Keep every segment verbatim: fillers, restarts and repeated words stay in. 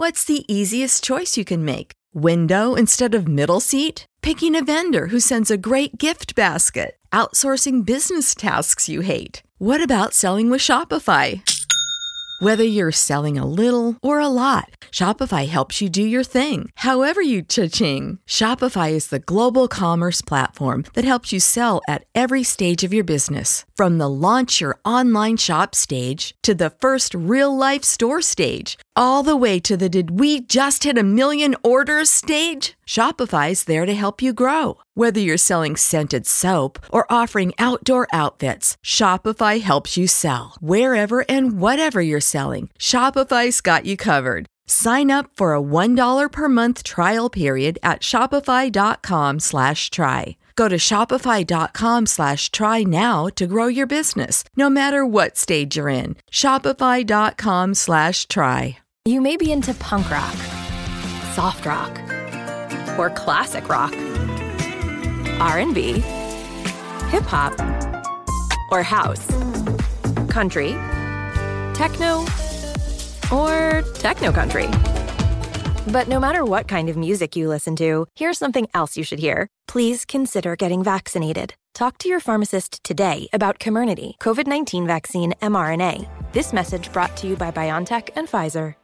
What's the easiest choice you can make? Window instead of middle seat? Picking a vendor who sends a great gift basket? Outsourcing business tasks you hate? What about selling with Shopify? Whether you're selling a little or a lot, Shopify helps you do your thing, however you cha-ching. Shopify is the global commerce platform that helps you sell at every stage of your business. From the launch your online shop stage to the first real-life store stage, all the way to the did we just hit a million orders stage. Shopify's there to help you grow. Whether you're selling scented soap or offering outdoor outfits, Shopify helps you sell. Wherever and whatever you're selling, Shopify's got you covered. Sign up for a one dollar per month trial period at shopify.com slash try. Go to shopify.com slash try now to grow your business, no matter what stage you're in. Shopify.com slash try. You may be into punk rock, soft rock, or classic rock, R and B, hip-hop, or house, country, techno, or techno-country. But no matter what kind of music you listen to, here's something else you should hear. Please consider getting vaccinated. Talk to your pharmacist today about Comirnaty, COVID nineteen vaccine mRNA. This message brought to you by BioNTech and Pfizer.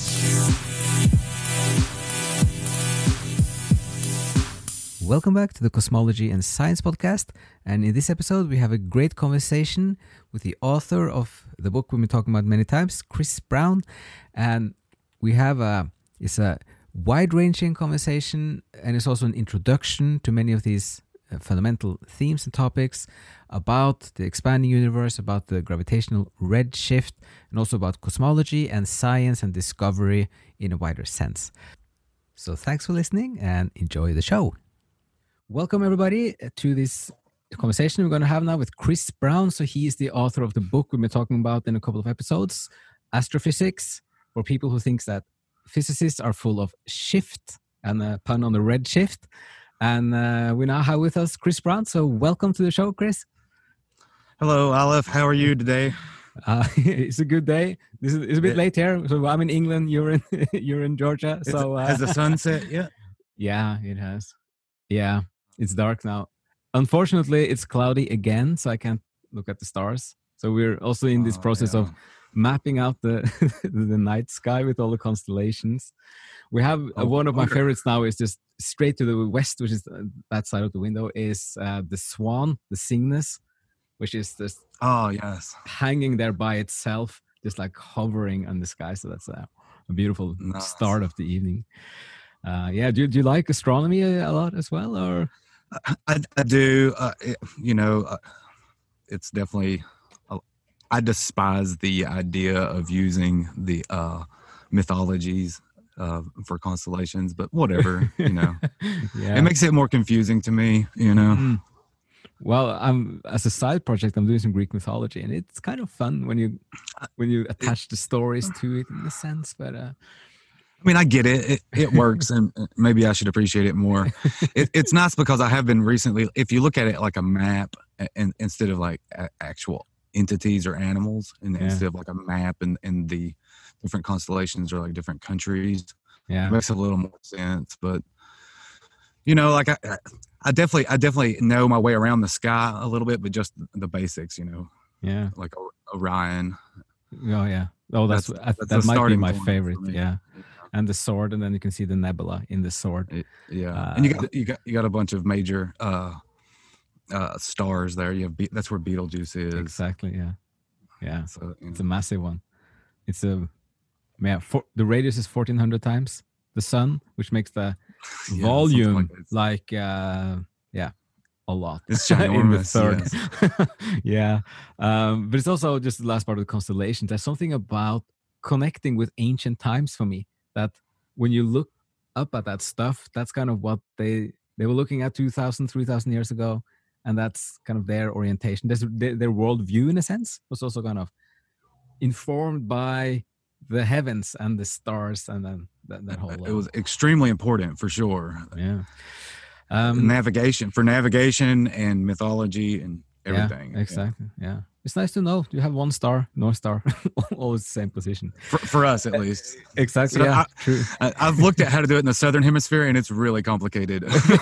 Welcome back to the Cosmology and Science Podcast. And in this episode, we have a great conversation with the author of the book we've been talking about many times, Chris Brown. And we have a, it's a wide-ranging conversation, and it's also an introduction to many of these uh, fundamental themes and topics about the expanding universe, about the gravitational redshift, and also about cosmology and science and discovery in a wider sense. So thanks for listening and enjoy the show. Welcome, everybody, to this conversation we're going to have now with Chris Brown. So he is the author of the book we've been talking about in a couple of episodes, Astrophysics, for people who think that physicists are full of shift, and a pun on the red shift. And uh, we now have with us Chris Brown. So welcome to the show, Chris. Hello, Aleph. How are you today? Uh, it's a good day. This is it's a bit yeah. late here. So I'm in England. You're in you're in Georgia. So uh, has the sun set yet? Yeah, it has. Yeah. It's dark now. Unfortunately, it's cloudy again, so I can't look at the stars. So we're also in this oh, process yeah. of mapping out the the night sky with all the constellations. We have oh, uh, one of my favorites now is just straight to the west, which is that side of the window, is uh, the Swan, the Cygnus, which is just oh yes hanging there by itself, just like hovering on the sky. So that's a, a beautiful nice. start of the evening. Uh, yeah, do, do you like astronomy a, a lot as well, or? I, I do. Uh, it, you know, uh, it's definitely. Uh, I despise the idea of using the uh, mythologies uh, for constellations, but whatever. You know, yeah. It makes it more confusing to me. You know. Mm-hmm. Well, I'm as a side project, I'm doing some Greek mythology, and it's kind of fun when you when you attach the stories to it in a sense, but. Uh, I mean, I get it. It, it works, and maybe I should appreciate it more. It, it's nice because I have been recently, if you look at it like a map and instead of like a, actual entities or animals, and yeah. instead of like a map and, and the different constellations or like different countries, yeah. it makes a little more sense. But, you know, like I, I definitely, I definitely know my way around the sky a little bit, but just the basics, you know, yeah, like Orion. Oh, yeah. Oh, that's, that's, that's that might be my favorite. Yeah. And the sword, and then you can see the nebula in the sword. It, yeah, uh, and you got you got you got a bunch of major uh, uh, stars there. You have Be- that's where Betelgeuse is. Exactly. Yeah, yeah. So, you know. It's a massive one. It's a yeah. For, the radius is fourteen hundred times the sun, which makes the yeah, volume like, like uh, yeah, a lot. It's ginormous. in the third. Yes. yeah, um, but it's also just the last part of the constellations. There's something about connecting with ancient times for me. That when you look up at that stuff, that's kind of what they they were looking at two thousand, three thousand years ago, and that's kind of their orientation. There's, their, their worldview, in a sense, was also kind of informed by the heavens and the stars, and then that, that whole. It was extremely important for sure. Yeah, um, navigation for navigation and mythology and everything. Yeah, exactly. Yeah. yeah, it's nice to know you have one star, North Star, always the same position. For, for us, at least. Exactly. So yeah, I, true. I, I've looked at how to do it in the Southern Hemisphere, and it's really complicated.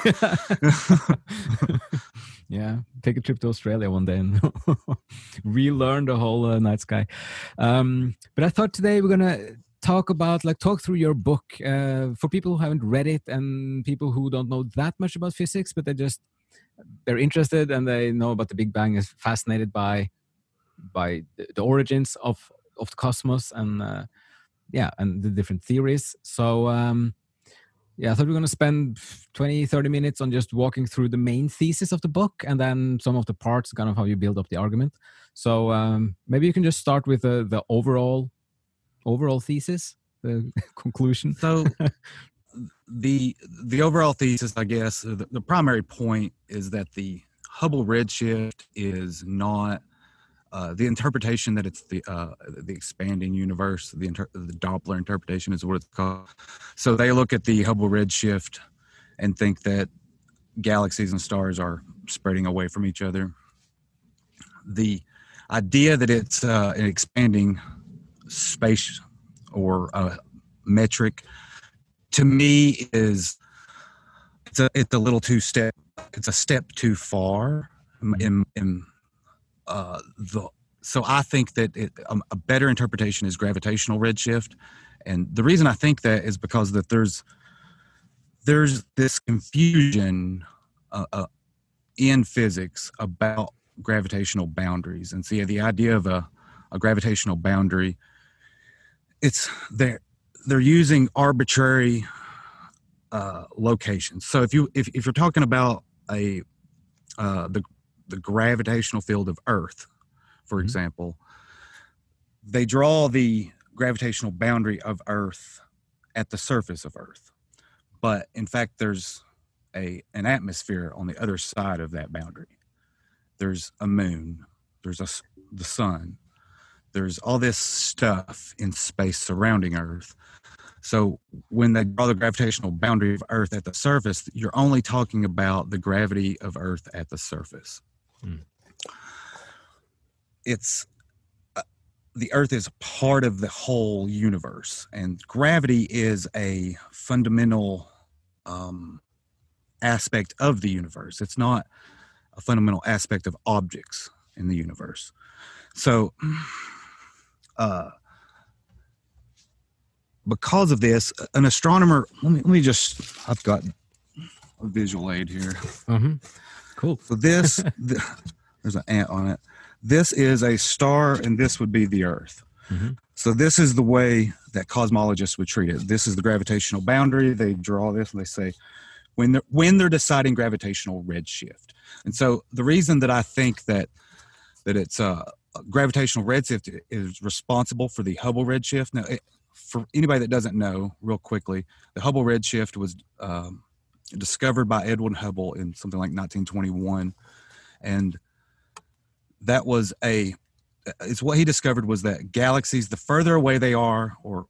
Yeah, take a trip to Australia one day and relearn the whole uh, night sky. Um, but I thought today we're gonna talk about, like, talk through your book uh, for people who haven't read it and people who don't know that much about physics, but they just they're interested and they know about the Big Bang, is fascinated by by the, the origins of of the cosmos and uh, yeah, and the different theories. So. Um, Yeah, I thought we were going to spend twenty, thirty minutes on just walking through the main thesis of the book and then some of the parts, kind of how you build up the argument. So um, maybe you can just start with the, the overall overall thesis, the conclusion. So the the overall thesis, I guess, the, the primary point is that the Hubble redshift is not uh, the interpretation that it's the uh, the expanding universe. The, inter- the Doppler interpretation is what it's called. So they look at the Hubble redshift and think that galaxies and stars are spreading away from each other. The idea that it's uh, an expanding space or a metric, to me, is it's a it's a little too step. It's a step too far. In, in uh, the so I think that it, um, a better interpretation is gravitational redshift, and the reason I think that is because that there's there's this confusion uh, uh, in physics about gravitational boundaries, and so yeah, the idea of a, a gravitational boundary, it's they're they're using arbitrary uh, locations. So if you if, if you're talking about a uh, the the gravitational field of Earth, for mm-hmm. example, they draw the gravitational boundary of Earth at the surface of Earth, but in fact, there's a an atmosphere on the other side of that boundary. There's a moon. There's a the sun. There's all this stuff in space surrounding Earth. So when they draw the gravitational boundary of Earth at the surface, you're only talking about the gravity of Earth at the surface. Hmm. It's uh, the Earth is part of the whole universe, and gravity is a fundamental um, aspect of the universe. It's not a fundamental aspect of objects in the universe. So, uh, because of this, an astronomer, let me, let me just, I've got a visual aid here. Mm-hmm. Cool. So this, the, there's an ant on it. This is a star, and this would be the Earth. Mm-hmm. So this is the way that cosmologists would treat it. This is the gravitational boundary. They draw this and they say, when they're, when they're deciding gravitational redshift. And so the reason that I think that that it's uh, gravitational redshift is responsible for the Hubble redshift. Now, it, for anybody that doesn't know, real quickly, the Hubble redshift was um, discovered by Edwin Hubble in something like nineteen twenty-one, and that was a it's what he discovered was that galaxies, the further away they are, or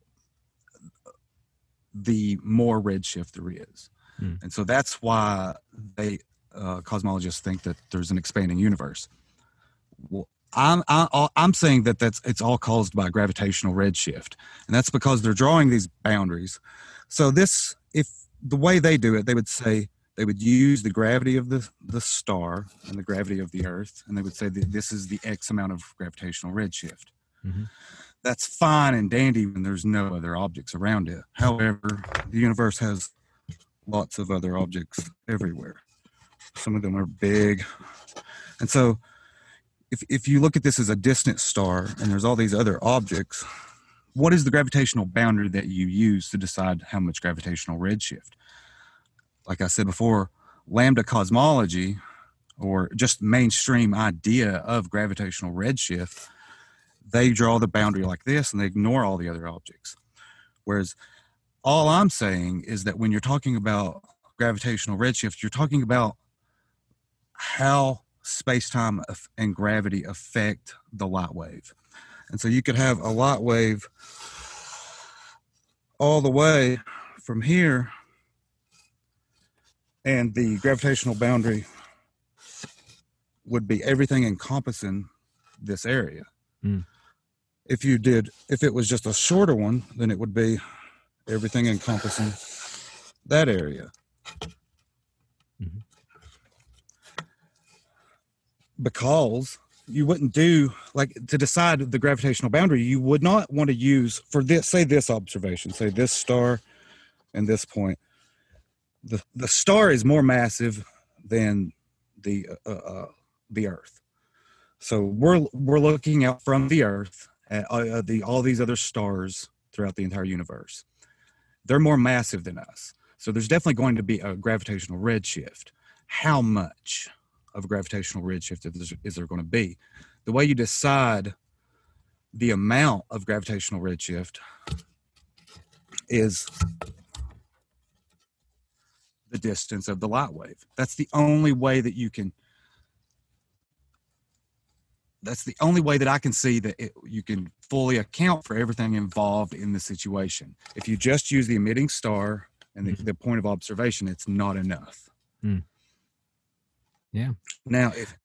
the more redshift there is. Hmm. And so that's why they uh, cosmologists think that there's an expanding universe. Well, I'm I, I'm saying that that's it's all caused by gravitational redshift, and that's because they're drawing these boundaries. So this, if the way they do it, they would say they would use the gravity of the the star and the gravity of the Earth, and they would say that this is the X amount of gravitational redshift. Mm-hmm. That's fine and dandy when there's no other objects around it. However, the universe has lots of other objects everywhere. Some of them are big, and so. If if you look at this as a distant star and there's all these other objects, what is the gravitational boundary that you use to decide how much gravitational redshift? Like I said before, lambda cosmology, or just mainstream idea of gravitational redshift, they draw the boundary like this and they ignore all the other objects. Whereas all I'm saying is that when you're talking about gravitational redshift, you're talking about how space-time and gravity affect the light wave. And so you could have a light wave all the way from here, and the gravitational boundary would be everything encompassing this area. Mm. If you did, if it was just a shorter one, then it would be everything encompassing that area. Mm-hmm. Because you wouldn't do, like, to decide the gravitational boundary, you would not want to use, for this, say this observation, say this star and this point, the the star is more massive than the uh, uh, the Earth. So we're we're looking out from the Earth at uh, the all these other stars throughout the entire universe. They're more massive than us. So there's definitely going to be a gravitational redshift. How much of a gravitational redshift is, is there going to be? The way you decide the amount of gravitational redshift is the distance of the light wave. That's the only way that you can, that's the only way that I can see that it, you can fully account for everything involved in the situation. If you just use the emitting star and the, mm-hmm. the point of observation, it's not enough. Mm. Yeah. Now, if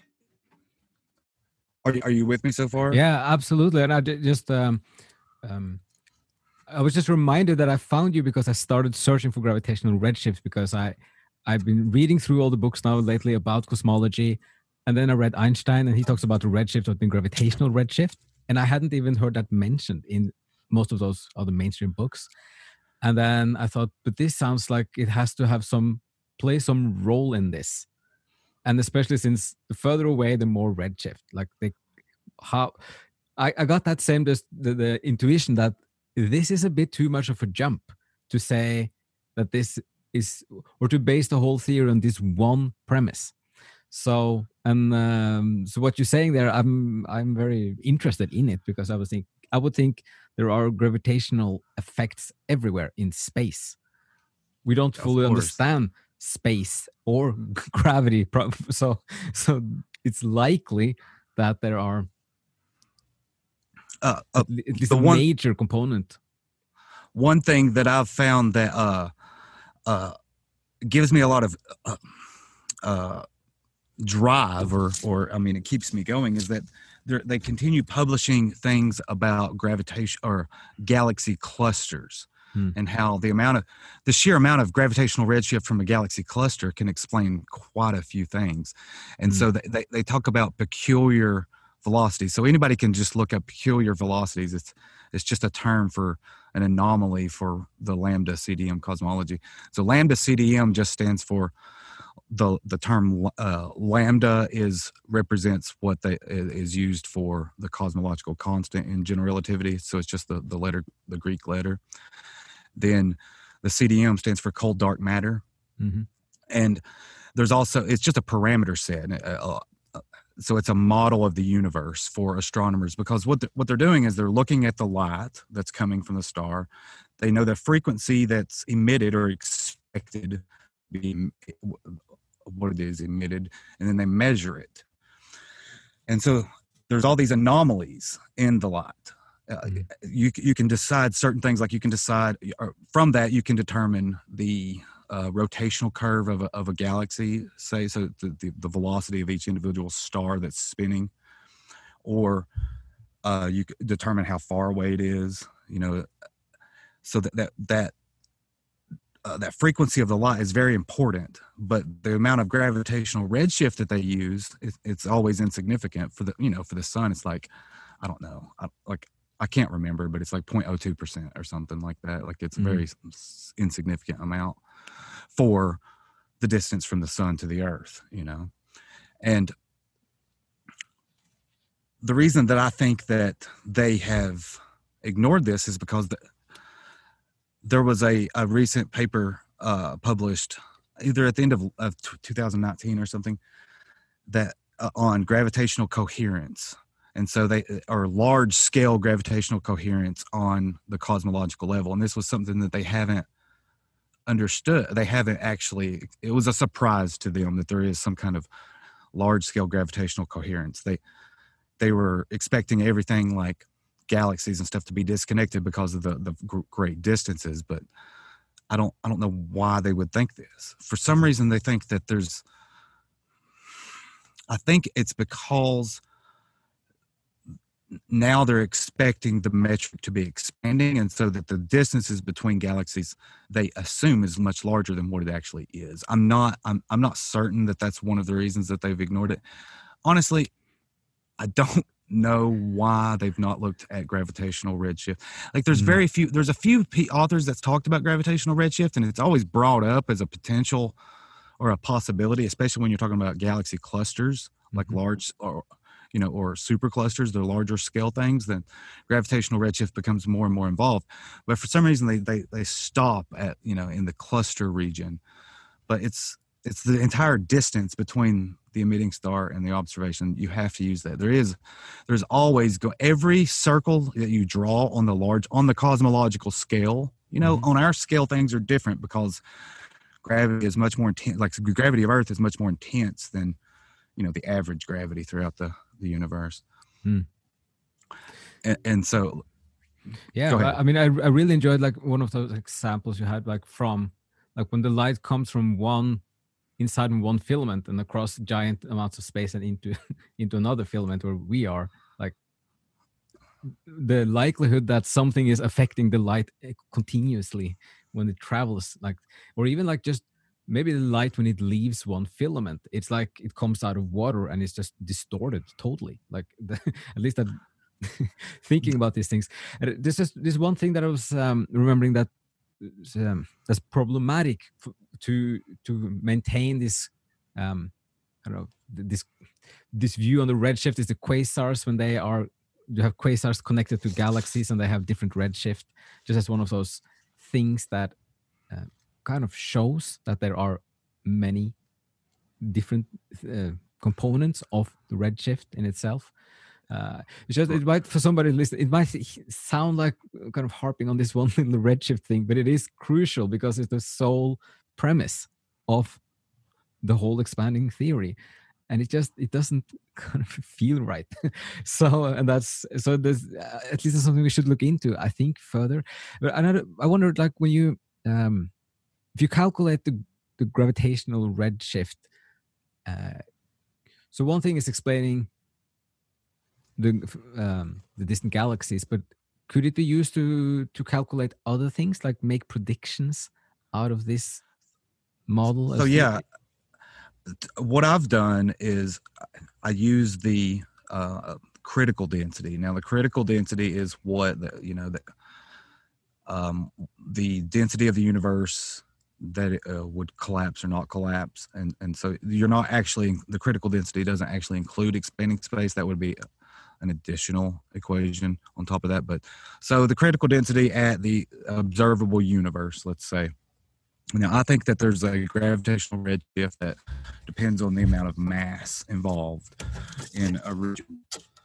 are you, are you with me so far? Yeah, absolutely. And I did just, um, um, I was just reminded that I found you because I started searching for gravitational redshifts, because I, I've been reading through all the books now lately about cosmology. And then I read Einstein, and he talks about the redshift of the gravitational redshift. And I hadn't even heard that mentioned in most of those other mainstream books. And then I thought, but this sounds like it has to have some, play some role in this. And especially since the further away, the more redshift. Like they, how, I, I got that same, the, the intuition that this is a bit too much of a jump to say that this is, or to base the whole theory on this one premise. So, and um, so what you're saying there, I'm I'm very interested in it, because I was think I would think there are gravitational effects everywhere in space. We don't fully understand space or gravity, so so it's likely that there are uh, uh, at least a one, major component. One thing that I've found that uh, uh, gives me a lot of uh, uh, drive, or, or I mean, it keeps me going, is that they continue publishing things about gravitation or galaxy clusters, hmm. and how the amount of the sheer amount of gravitational redshift from a galaxy cluster can explain quite a few things. And hmm. so they, they, they talk about peculiar velocities. So anybody can just look up peculiar velocities. It's it's just a term for an anomaly for the lambda C D M cosmology. So lambda C D M just stands for the the term uh, lambda is represents what they is used for the cosmological constant in general relativity. So it's just the the letter, the Greek letter. Then the C D M stands for cold dark matter, mm-hmm. and there's also, it's just a parameter set. Uh, uh, so it's a model of the universe for astronomers, because what the, what they're doing is they're looking at the light that's coming from the star. They know the frequency that's emitted or expected to be what it is emitted, and then they measure it. And so there's all these anomalies in the light. Uh, mm-hmm. You you can decide certain things, like you can decide or from that you can determine the uh, rotational curve of a, of a galaxy, say, so the, the, the velocity of each individual star that's spinning, or uh, you can determine how far away it is. You know, so that that that. Uh, that frequency of the light is very important, but the amount of gravitational redshift that they use, it, it's always insignificant. For the, you know, for the sun, it's like, I don't know, I, like I can't remember, but it's like zero point zero two percent or something like that. Like it's a mm-hmm. very insignificant amount for the distance from the sun to the earth, you know. And the reason that I think that they have ignored this is because the, there was a, a recent paper uh, published either at the end of, of two thousand nineteen or something that uh, on gravitational coherence. And so they are large scale gravitational coherence on the cosmological level. And this was something that they haven't understood. They haven't actually, it was a surprise to them that there is some kind of large scale gravitational coherence. They, they were expecting everything like galaxies and stuff to be disconnected because of the, the great distances, but I don't I don't know why they would think this. For some reason, they think that there's, I think it's because now they're expecting the metric to be expanding, and so that the distances between galaxies they assume is much larger than what it actually is. I'm not I'm I'm not certain that that's one of the reasons that they've ignored it. Honestly, I don't know why they've not looked at gravitational redshift. Like there's mm. very few there's a few p- authors that's talked about gravitational redshift, and it's always brought up as a potential or a possibility, especially when you're talking about galaxy clusters, like mm-hmm. large or you know, or superclusters, they're larger scale things, then gravitational redshift becomes more and more involved. But for some reason, they they they stop at, you know, in the cluster region. But it's it's the entire distance between the emitting star and the observation. You have to use that. There is, there's always go every circle that you draw on the large on the cosmological scale. You know, mm-hmm. on our scale, things are different because gravity is much more intense. Like the gravity of Earth is much more intense than, you know, the average gravity throughout the the universe. Hmm. And, and so yeah, I, I mean I, I really enjoyed like one of those examples you had, like from like when the light comes from one inside one filament and across giant amounts of space and into into another filament where we are, like the likelihood that something is affecting the light continuously when it travels, like, or even like just maybe the light when it leaves one filament, it's like it comes out of water and it's just distorted totally. Like the, at least that thinking about these things. And this is this one thing that I was um, remembering that um, that's problematic f- to to maintain this. Um, I don't know, this this view on the redshift is the quasars when they are you have quasars connected to galaxies and they have different redshift. Just as one of those things that. Uh, kind of shows that there are many different uh, components of the redshift in itself. Uh, it's just, it might, for somebody listening, it might sound like kind of harping on this one little redshift thing, but it is crucial because it's the sole premise of the whole expanding theory. And it just, it doesn't kind of feel right. so, and that's, so there's, uh, at least it's something we should look into, I think, further. But another, I wondered, like, when you, um, if you calculate the, the gravitational redshift, uh, so one thing is explaining the um, the distant galaxies, but could it be used to to calculate other things, like make predictions out of this model? So yeah, what I've done is I use the uh, critical density. Now the critical density is what the, you know the um, the density of the universe that it uh, would collapse or not collapse, and and so you're not actually, the critical density doesn't actually include expanding space. That would be an additional equation on top of that. But so the critical density at the observable universe, let's say. Now I think that there's a gravitational redshift that depends on the amount of mass involved in a region.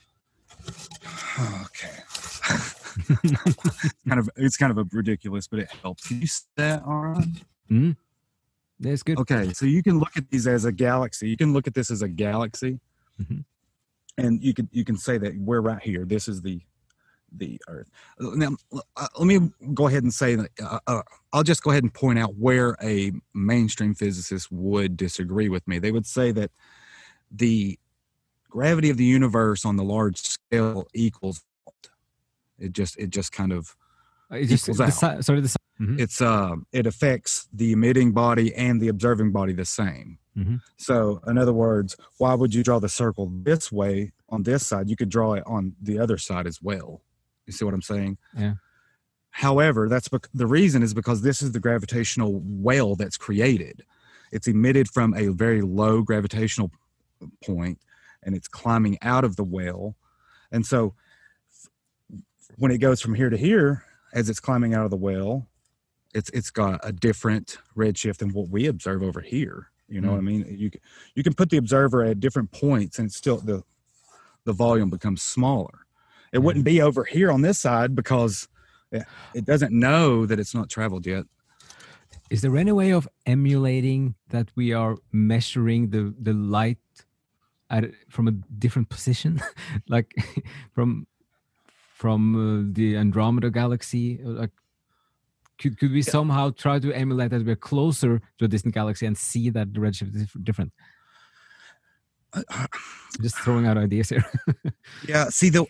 Okay. kind of it's kind of a ridiculous, but it helps. Can you see that, all right? Mm. That's good. Okay, so you can look at these as a galaxy. You can look at this as a galaxy, mm-hmm. and you can you can say that we're right here. This is the the Earth. Now, uh, let me go ahead and say that uh, uh, I'll just go ahead and point out where a mainstream physicist would disagree with me. They would say that the gravity of the universe on the large scale equals it just it just kind of it just equals the, out. Sorry, the, mm-hmm. It's uh it affects the emitting body and the observing body the same. Mm-hmm. So in other words, why would you draw the circle this way on this side? You could draw it on the other side as well. You see what I'm saying? Yeah. However, that's bec- the reason is because this is the gravitational well that's created. It's emitted from a very low gravitational point, and it's climbing out of the well. And so when it goes from here to here, as it's climbing out of the well, it's it's got a different redshift than what we observe over here. You know mm. what I mean? You you can put the observer at different points, and it's still the the volume becomes smaller. It mm. wouldn't be over here on this side because it, it doesn't know that it's not traveled yet. Is there any way of emulating that we are measuring the the light at, from a different position, like from from uh, the Andromeda galaxy? Like, could could we yeah. somehow try to emulate that we're closer to a distant galaxy and see that the redshift is different? Just throwing out ideas here. Yeah. See, the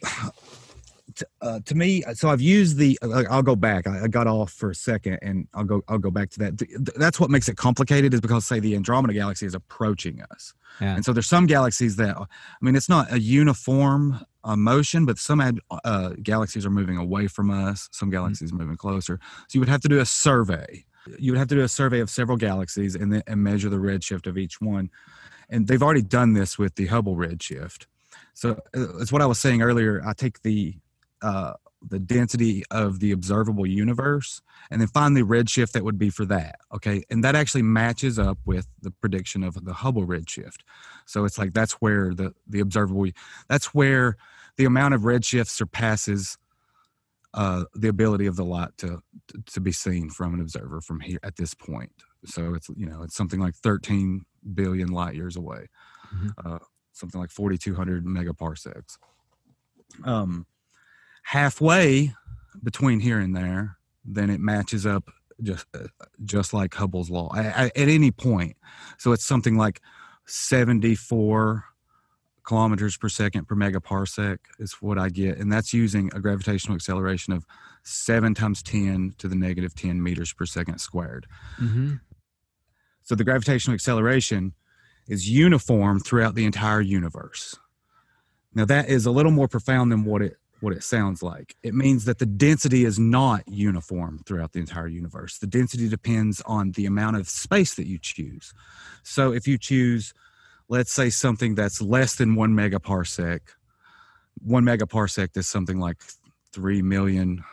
to, uh, to me, so I've used the. Uh, I'll go back. I, I got off for a second, and I'll go. I'll go back to that. Th- That's what makes it complicated, is because, say, the Andromeda Galaxy is approaching us, Yeah. and so there's some galaxies that, I mean, it's not a uniform uh, motion, but some ad, uh, galaxies are moving away from us. Some galaxies mm-hmm. moving closer. So you would have to do a survey. You would have to do a survey of several galaxies and then and measure the redshift of each one. And they've already done this with the Hubble redshift. So it's what I was saying earlier. I take the uh, the density of the observable universe and then find the redshift that would be for that. Okay. And that actually matches up with the prediction of the Hubble redshift. So it's like, that's where the, the observable, that's where the amount of redshift surpasses uh, the ability of the light to, to be seen from an observer from here at this point. So it's, you know, it's something like thirteen billion light years away, mm-hmm. uh, something like forty-two hundred megaparsecs. Um, halfway between here and there, then it matches up just uh, just like Hubble's law at, at any point. So it's something like seventy-four kilometers per second per megaparsec is what I get, and that's using a gravitational acceleration of seven times ten to the negative ten meters per second squared. Mm-hmm. So the gravitational acceleration is uniform throughout the entire universe. Now that is a little more profound than what it what it sounds like. It means that the density is not uniform throughout the entire universe. The density depends on the amount of space that you choose. So if you choose, let's say, something that's less than one megaparsec, one megaparsec is something like three million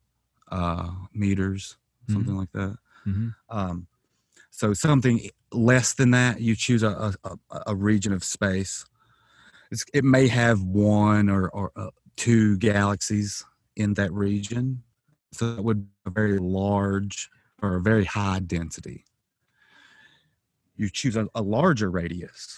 uh, meters, something mm-hmm. like that. Mm-hmm. Um, so something less than that, you choose a, a, a region of space. It's, it may have one or, or uh, two galaxies in that region. So it would be a very large or a very high density. You choose a, a larger radius.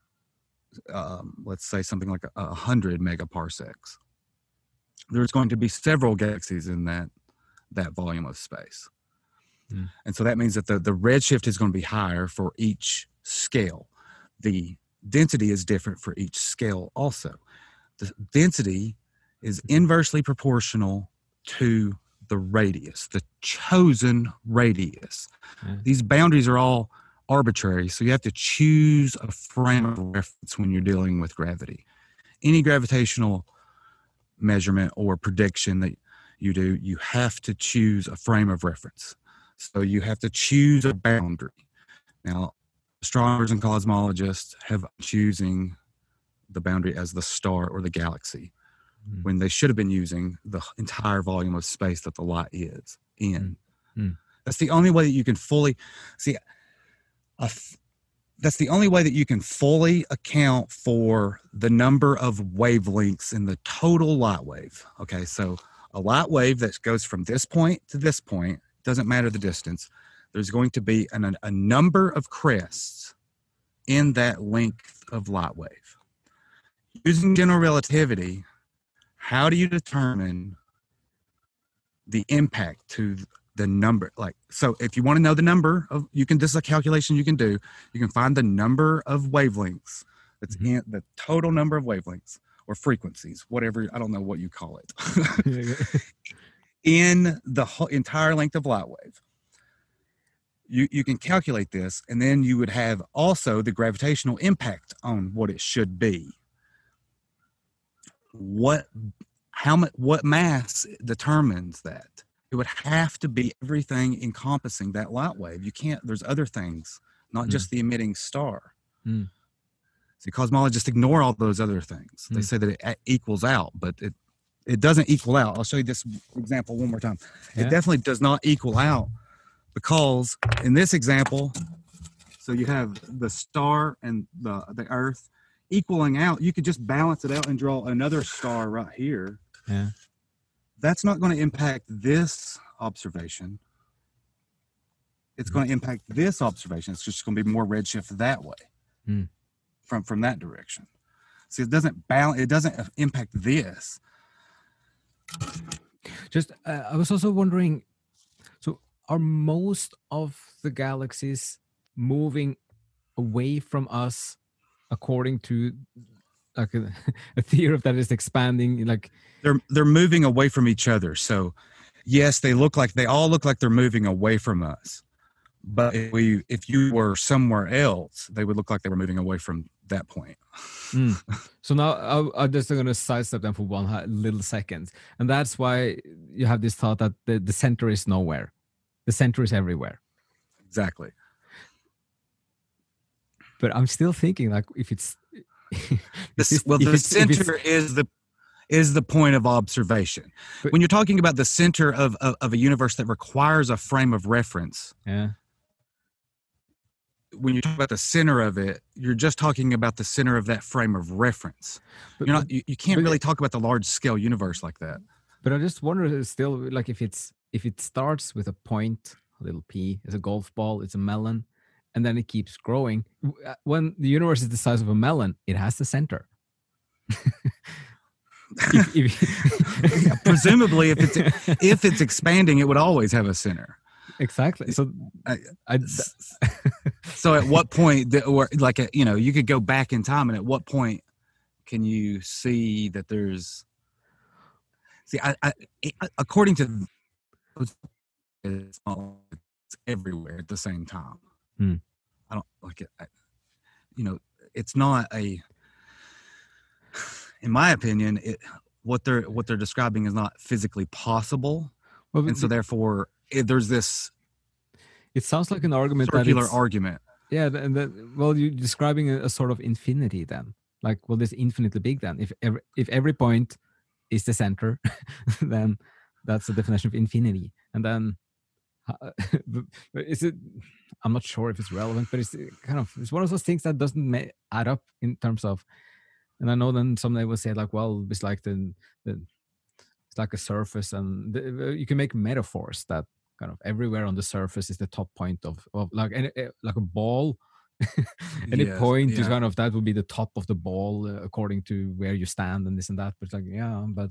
Um, let's say something like a, a hundred megaparsecs. There's going to be several galaxies in that that volume of space. Mm. And so that means that the, the redshift is going to be higher for each scale. The density is different for each scale also. The density is inversely proportional to the radius, the chosen radius. Mm. These boundaries are all arbitrary, so you have to choose a frame of reference when you're dealing with gravity. Any gravitational measurement or prediction that you do, you have to choose a frame of reference. So you have to choose a boundary. Now, astronomers and cosmologists have choosing the boundary as the star or the galaxy, mm. when they should have been using the entire volume of space that the light is in. Mm. That's the only way that you can fully see. A, that's the only way that you can fully account for the number of wavelengths in the total light wave. Okay, so a light wave that goes from this point to this point, doesn't matter the distance, there's going to be an, a number of crests in that length of light wave. Using general relativity, how do you determine the impact to the number? Like, so if you want to know the number of, you can, this is a calculation you can do. You can find the number of wavelengths that's mm-hmm. in the total number of wavelengths or frequencies, whatever, I don't know what you call it, in the whole entire length of light wave. You, you can calculate this, and then you would have also the gravitational impact on what it should be. What, how much, what mass determines that? It would have to be everything encompassing that light wave. You can't, there's other things, not mm. just the emitting star. Mm. See, cosmologists ignore all those other things. Mm. They say that it equals out, but it, it doesn't equal out. I'll show you this example one more time. Yeah. It definitely does not equal out, because in this example, so you have the star and the, the Earth equaling out. You could just balance it out and draw another star right here. Yeah. That's not going to impact this observation. It's mm. going to impact this observation. It's just going to be more redshift that way, mm. from, from that direction. See, it doesn't balance, it doesn't impact this. Just, uh, I was also wondering, so are most of the galaxies moving away from us according to like a, a theory that is expanding, like they're they're moving away from each other. So yes, they look like they all look like they're moving away from us. But if we if you were somewhere else, they would look like they were moving away from that point. Mm. So now I, I'm just going to sidestep them for one little second, and that's why you have this thought that the, the center is nowhere, the center is everywhere. Exactly. But I'm still thinking, like, if it's this, this, well, the center is the is the point of observation. But when you're talking about the center of, of of a universe that requires a frame of reference, yeah. When you talk about the center of it, you're just talking about the center of that frame of reference. But, you're not. You, you can't but, really talk about the large scale universe like that. But I just wonder, still, like, if it's if it starts with a point, a little p, it's a golf ball, it's a melon, and then it keeps growing. When the universe is the size of a melon, it has the center. if, if, yeah, presumably, if it's if it's expanding, it would always have a center. Exactly. So, I, I, so at what point, or like a, you know, you could go back in time, and at what point can you see that there's? See, I, I according to, it's, not, it's everywhere at the same time. Hmm. I don't like it. I, you know, it's not a. In my opinion, it what they're what they're describing is not physically possible, well, and so therefore. It, there's this. It sounds like an argument. Circular that argument. Yeah, and that, well, you're describing a, a sort of infinity. Then, like, well, there's infinitely big. Then, if every if every point is the center, then that's the definition of infinity. And then, uh, is it? I'm not sure if it's relevant, but it's kind of it's one of those things that doesn't ma- add up in terms of. And I know then someday will say like, well, it's like the the. It's like a surface, and the, you can make metaphors that kind of everywhere on the surface is the top point of, of like any, like a ball. Any yes, point yeah. is kind of that would be the top of the ball uh, according to where you stand and this and that. But it's like yeah, but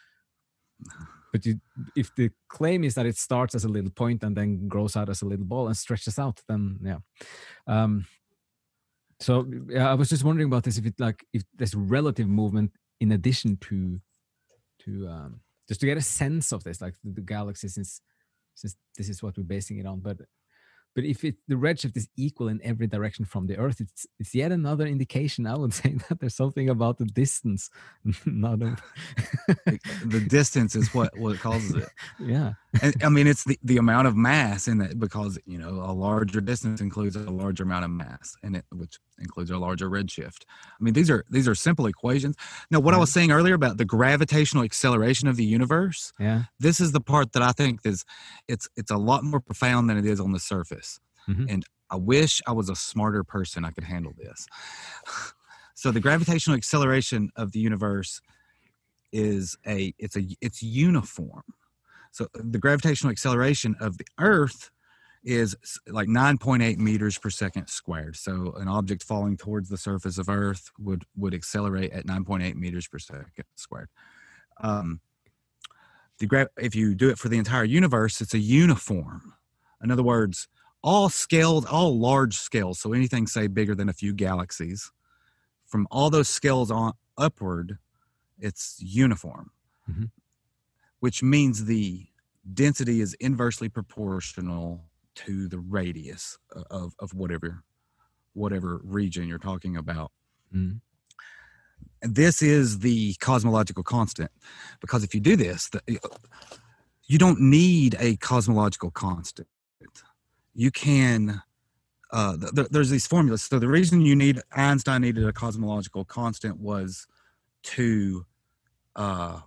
but you, if the claim is that it starts as a little point and then grows out as a little ball and stretches out, then yeah. Um, so yeah, I was just wondering about this. If it like if there's relative movement in addition to to um, just to get a sense of this, like the, the galaxy, since since this is what we're basing it on. But but if it, the redshift is equal in every direction from the Earth, it's it's yet another indication, I would say, that there's something about the distance. Not a... The distance is what, what causes it. Yeah. And, I mean, it's the, the amount of mass in that, because, you know, a larger distance includes a larger amount of mass in it, which includes a larger redshift. I mean, these are these are simple equations. Now, what right. I was saying earlier about the gravitational acceleration of the universe, yeah, this is the part that I think is it's it's a lot more profound than it is on the surface. Mm-hmm. And I wish I was a smarter person I could handle this. So the gravitational acceleration of the universe is a it's a it's uniform. So the gravitational acceleration of the Earth is like nine point eight meters per second squared. So an object falling towards the surface of Earth would would accelerate at nine point eight meters per second squared. Um, the gra- if you do it for the entire universe, it's a uniform. In other words, all scaled, all large scales, so anything, say, bigger than a few galaxies, from all those scales on upward, it's uniform, mm-hmm. which means the density is inversely proportional to the radius of, of whatever whatever region you're talking about. Mm-hmm. And this is the cosmological constant, because if you do this, the, you don't need a cosmological constant. You can, uh, th- there's these formulas. So the reason you need, Einstein needed a cosmological constant was to, uh,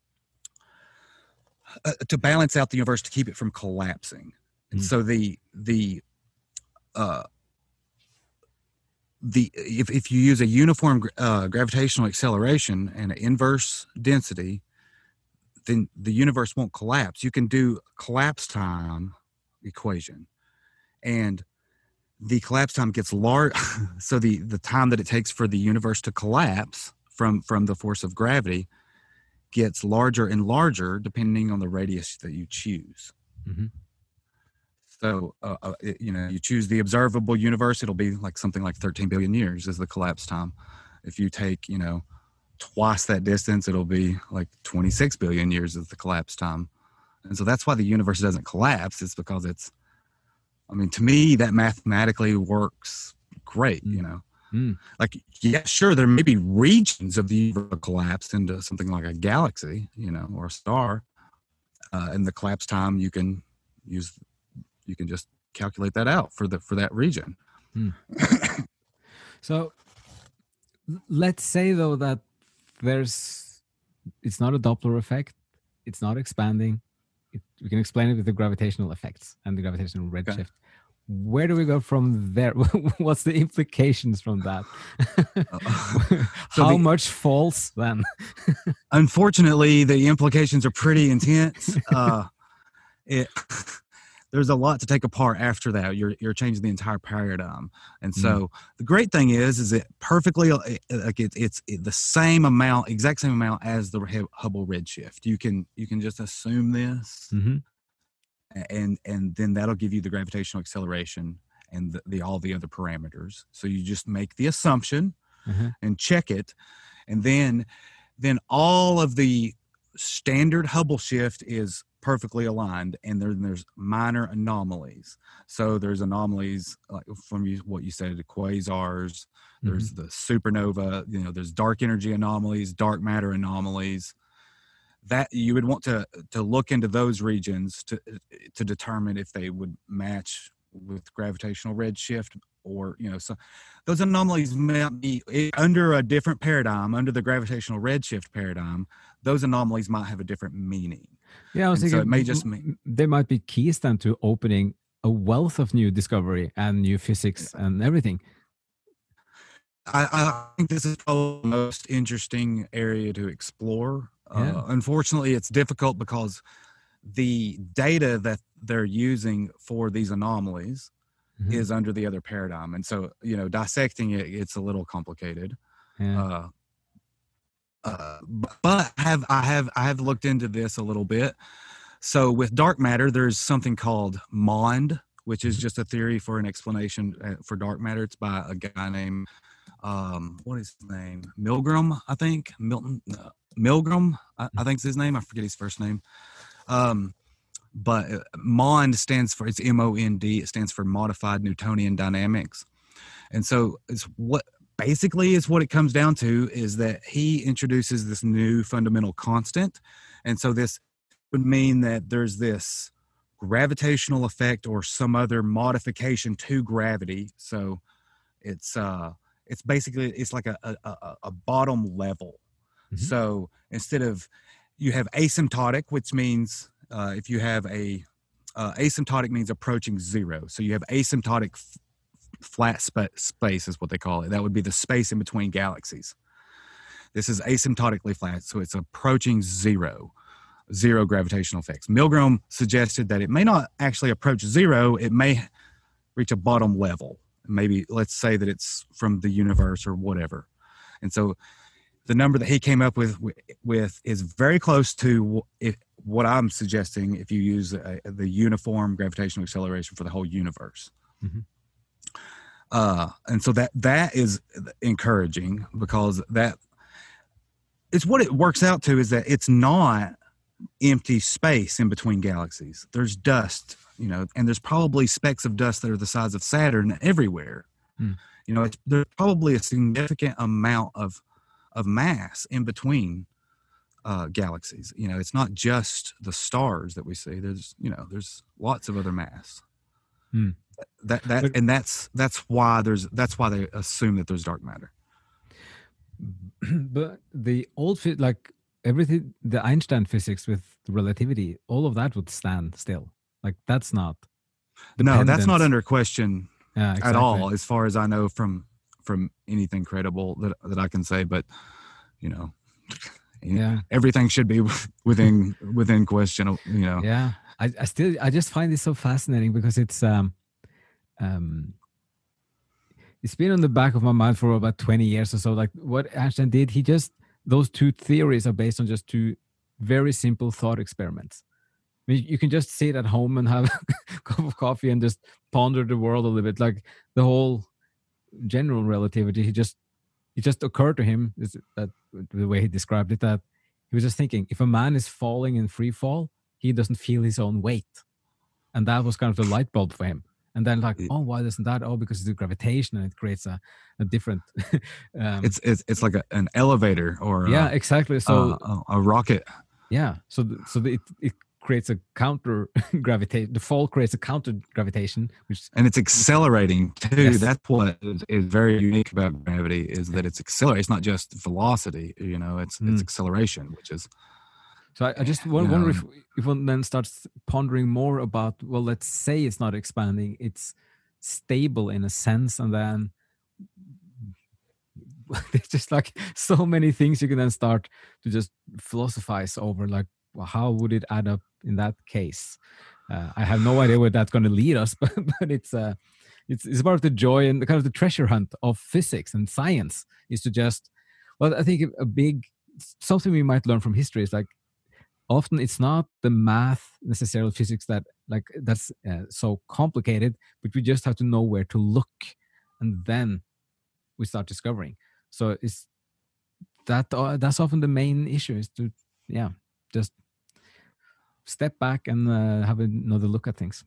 uh, to balance out the universe, to keep it from collapsing. And mm. so the, the, uh, the, if, if you use a uniform uh, gravitational acceleration and an inverse density, then the universe won't collapse. You can do collapse time equation. And the collapse time gets large. So the, the time that it takes for the universe to collapse from, from the force of gravity gets larger and larger depending on the radius that you choose. Mm-hmm. So, uh, uh, it, you know, you choose the observable universe, it'll be like something like thirteen billion years is the collapse time. If you take, you know, twice that distance, it'll be like twenty-six billion years is the collapse time. And so that's why the universe doesn't collapse. It's because it's, I mean, to me, that mathematically works great, mm. you know. Mm. Like, yeah, sure, there may be regions of the universe collapsed into something like a galaxy, you know, or a star. Uh, and the collapse time, you can use, you can just calculate that out for the for that region. Mm. So let's say, though, that there's, it's not a Doppler effect. It's not expanding. It, we can explain it with the gravitational effects and the gravitational redshift. Okay. Where do we go from there? What's the implications from that? so How the, much falls then? Unfortunately, the implications are pretty intense. Uh, it, there's a lot to take apart after that. You're you're changing the entire paradigm, and so mm. the great thing is, is it perfectly like it, it's it, the same amount, exact same amount as the Hubble redshift. You can you can just assume this. Mm-hmm. And and then that'll give you the gravitational acceleration and the, the all the other parameters. So you just make the assumption mm-hmm. and check it, and then then all of the standard Hubble shift is perfectly aligned, and there, there's minor anomalies. So there's anomalies like from you, what you said, the quasars. Mm-hmm. There's the supernova. You know, there's dark energy anomalies, dark matter anomalies. That you would want to to look into those regions to to determine if they would match with gravitational redshift, or you know, so those anomalies might be under a different paradigm, under the gravitational redshift paradigm. Those anomalies might have a different meaning. Yeah, I was and thinking so it may just mean they might be keys then to opening a wealth of new discovery and new physics and everything. I, I think this is probably the most interesting area to explore. Yeah. Uh, unfortunately, it's difficult because the data that they're using for these anomalies mm-hmm. is under the other paradigm. And so, you know, dissecting it, it's a little complicated. Yeah. Uh, uh, but have I have I have looked into this a little bit. So with dark matter, there's something called MOND, which is just a theory for an explanation for dark matter. It's by a guy named, um, what is his name? Milgram, I think. Milton. Uh, Milgram, I, I think is his name. I forget his first name. Um, but MOND stands for, it's M O N D. It stands for Modified Newtonian Dynamics. And so it's what basically is what it comes down to is that he introduces this new fundamental constant. And so this would mean that there's this gravitational effect or some other modification to gravity. So it's, uh, it's basically, it's like a, a, a bottom level. Mm-hmm. So instead of, you have asymptotic, which means uh, if you have a, uh, asymptotic means approaching zero. So you have asymptotic f- flat sp- space is what they call it. That would be the space in between galaxies. This is asymptotically flat, so it's approaching zero, zero gravitational effects. Milgram suggested that it may not actually approach zero, it may reach a bottom level. Maybe let's say that it's from the universe or whatever. And so the number that he came up with with is very close to if, what I'm suggesting if you use a, the uniform gravitational acceleration for the whole universe. Mm-hmm. Uh, and so that that is encouraging because that it's what it works out to is that it's not empty space in between galaxies. There's dust, you know, and there's probably specks of dust that are the size of Saturn everywhere. Mm. You know, it's, there's probably a significant amount of of mass in between uh, galaxies. You know, it's not just the stars that we see. There's, you know, there's lots of other mass. Hmm. That that and that's that's why there's that's why they assume that there's dark matter. But the old like everything, the Einstein physics with relativity, all of that would stand still. Like that's not. No, that's not under question yeah, exactly. at all, as far as I know from from anything credible that that I can say. But you know, yeah, everything should be within within question. You know. Yeah, I, I still I just find this so fascinating because it's um um it's been on the back of my mind for about twenty years or so. Like what Einstein did, he just those two theories are based on just two very simple thought experiments, mean, you can just sit at home and have a cup of coffee and just ponder the world a little bit, like the whole general relativity. He just it just occurred to him, is that the way he described it, that he was just thinking, if a man is falling in free fall, he doesn't feel his own weight, and that was kind of the light bulb for him. And then like, oh, why doesn't that? Oh, because it's the gravitation, and it creates a, a different. um, it's it's it's like a, an elevator or yeah, a, exactly. So a, a rocket. Yeah, so th- so the, it it creates a counter gravitation. The fall creates a counter gravitation, which and it's accelerating too. Yes. That's what is, is very unique about gravity, is that it's accelerating. It's not just velocity, you know. It's Mm. it's acceleration, which is. So I, I just won- You wonder know. if if one then starts pondering more about, well, let's say it's not expanding, it's stable in a sense, and then there's just like so many things you can then start to just philosophize over, like, well, how would it add up in that case? Uh, I have no idea where that's going to lead us, but but it's uh it's it's about the joy and the kind of the treasure hunt of physics and science, is to just, well, I think a big something we might learn from history is like, often it's not the math, necessarily physics, that like that's uh, so complicated, but we just have to know where to look, and then we start discovering. So it's that uh, that's often the main issue, is to yeah just step back and uh, have another look at things.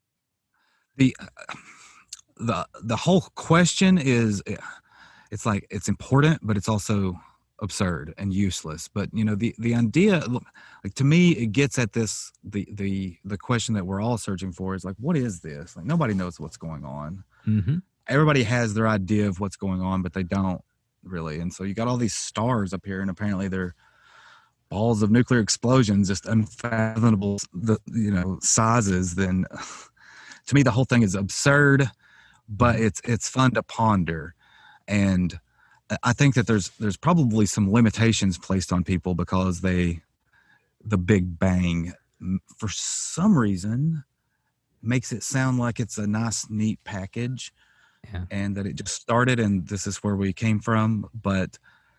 the the the whole question is, it's like, it's important, but it's also absurd and useless. But you know, the the idea, look, like, to me, it gets at this, the the the question that we're all searching for is like, what is this? Like, nobody knows what's going on. Mm-hmm. Everybody has their idea of what's going on, but they don't really. And so you got all these stars up here, and apparently they're balls of nuclear explosions, just unfathomable, the you know sizes. Then to me, the whole thing is absurd, but it's it's fun to ponder. And I think that there's there's probably some limitations placed on people because they the Big Bang, for some reason, makes it sound like it's a nice, neat package. Yeah. And that it just started and this is where we came from, but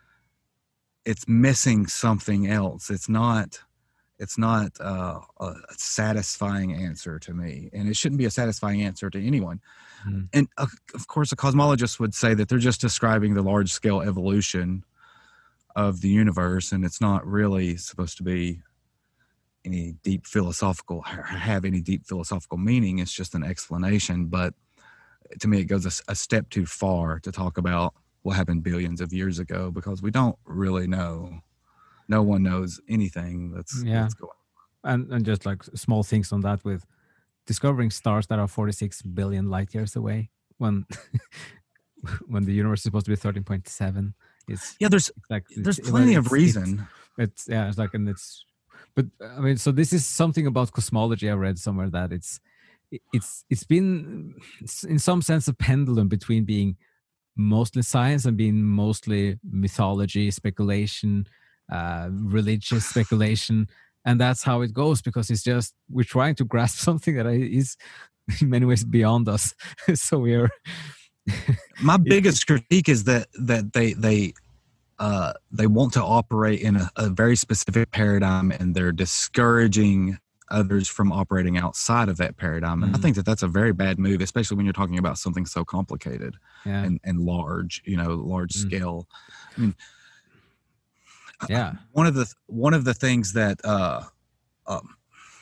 it's missing something else. It's not it's not uh, a satisfying answer to me, and it shouldn't be a satisfying answer to anyone. Mm. And uh, of course, a cosmologist would say that they're just describing the large-scale evolution of the universe, and it's not really supposed to be any deep philosophical, have any deep philosophical meaning. It's just an explanation. But to me, it goes a, a step too far to talk about what happened billions of years ago, because we don't really know. No one knows anything that's, yeah. that's going on. And, and just like small things on that, with discovering stars that are forty-six billion light years away, when when the universe is supposed to be thirteen point seven. It's yeah, there's like there's it's, plenty it's, of reason. It's, it's yeah, it's like, and it's, but I mean, so this is something about cosmology. I read somewhere that it's it's it's been in some sense a pendulum between being mostly science and being mostly mythology, speculation, uh, religious speculation. And that's how it goes, because it's just, we're trying to grasp something that is in many ways beyond us. So we're... My biggest critique is that that they they uh, they want to operate in a, a very specific paradigm, and they're discouraging others from operating outside of that paradigm. And mm-hmm. I think that that's a very bad move, especially when you're talking about something so complicated yeah. and, and large, you know, large mm-hmm. scale. I mean, yeah. One of the one of the things that uh, um,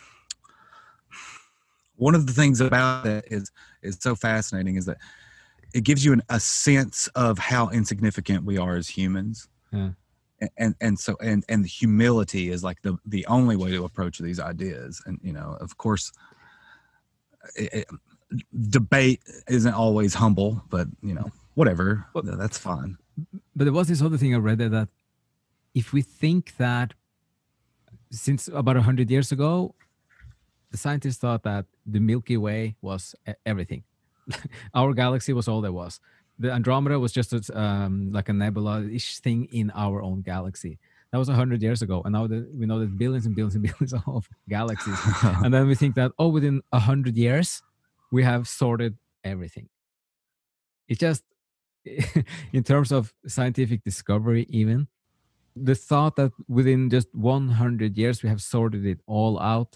one of the things about it is is so fascinating is that it gives you an, a sense of how insignificant we are as humans. Yeah. And and so and and humility is like the the only way to approach these ideas. And you know, of course, it, it, debate isn't always humble, but you know, whatever, well, that's fine. But there was this other thing I read there, that if we think that since about a hundred years ago, the scientists thought that the Milky Way was everything. Our galaxy was all there was. The Andromeda was just a, um, like a nebula-ish thing in our own galaxy. That was a hundred years ago, and now that we know that billions and billions and billions of galaxies. And then we think that, oh, within a hundred years, we have sorted everything. It just, in terms of scientific discovery, even the thought that within just one hundred years we have sorted it all out,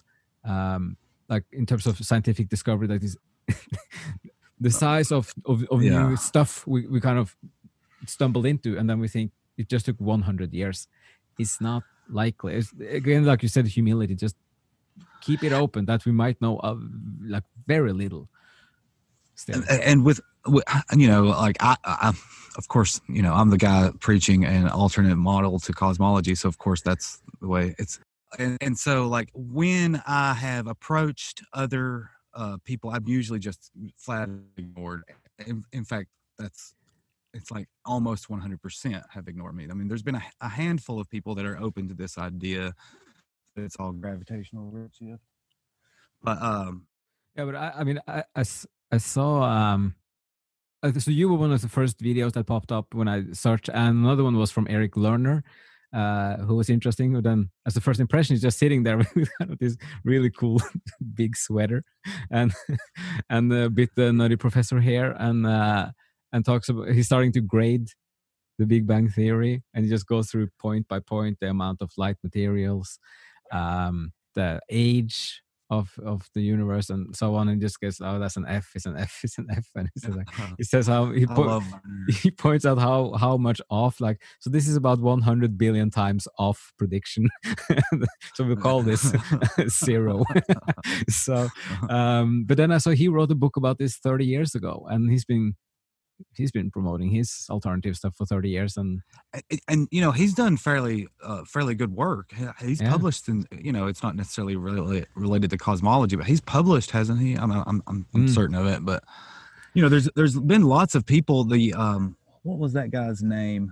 um, like in terms of scientific discovery, that is the size of of, of Yeah. new stuff we, we kind of stumbled into, and then we think it just took one hundred years. It's not likely. It's, again, like you said, humility. Just keep it open that we might know of like very little. Still. And, and with, with, you know, like I, I, of course, you know, I'm the guy preaching an alternate model to cosmology. So of course that's the way it's, and, and so like when I have approached other uh, people, I've usually just flat ignored. In, in fact, that's, it's like almost one hundred percent have ignored me. I mean, there's been a, a handful of people that are open to this idea that it's all gravitational redshift. But, um, yeah, but I, I mean, I, I, I saw, um, so you were one of the first videos that popped up when I searched, and another one was from Eric Lerner, uh, who was interesting. But then, as the first impression, he's just sitting there with kind of this really cool big sweater, and and a bit uh, nutty professor hair, and uh, and talks about he's starting to grade the Big Bang Theory, and he just goes through point by point the amount of light materials, um, the age of of the universe, and so on, and just gets, oh, that's an F, it's an F, it's an F, and he says, like, he says how he, po- he points out how how much off, like, so this is about one hundred billion times off prediction. So we call this zero. So, um, but then I saw he wrote a book about this thirty years ago, and he's been he's been promoting his alternative stuff for thirty years, and and, and you know, he's done fairly uh, fairly good work. He's yeah. published in, you know, it's not necessarily really related to cosmology, but he's published, hasn't he? I'm I'm I'm, I'm mm. certain of it. But you know, there's there's been lots of people. The um, what was that guy's name?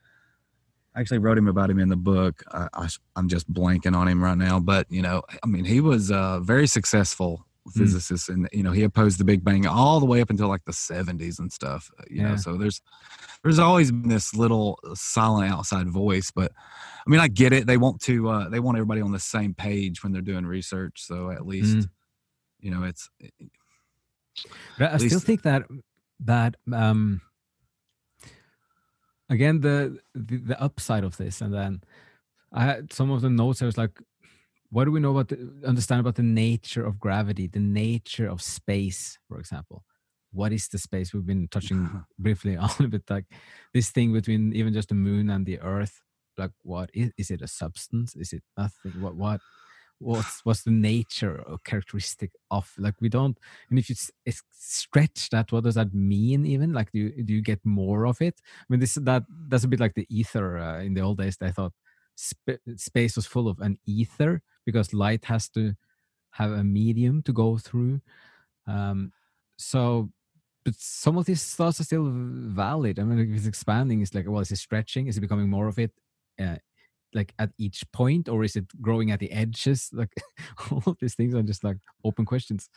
I actually wrote him about him in the book. I, I I'm just blanking on him right now. But you know, I mean, he was uh, very successful physicist, mm. and you know, he opposed the Big Bang all the way up until like the seventies and stuff, you yeah. know, so there's there's always been this little silent outside voice. But I mean, I get it, they want to uh they want everybody on the same page when they're doing research, so at least mm. you know, it's but I still think that that um again the, the the upside of this, and then I had some of the notes, I was like, what do we know about the, understand about the nature of gravity, the nature of space, for example? What is the space? We've been touching briefly on a bit, like this thing between even just the moon and the earth. Like, what is, is it a substance? Is it nothing? What, what, what's, what's the nature or characteristic of, like, we don't, and if you s- stretch that, what does that mean even? Like, do you, do you get more of it? I mean, this, that, that's a bit like the ether uh, in the old days. I thought sp- space was full of an ether, because light has to have a medium to go through. Um, so, but some of these thoughts are still valid. I mean, if it's expanding, it's like, well, is it stretching? Is it becoming more of it, uh, like at each point, or is it growing at the edges? Like, all of these things are just like open questions.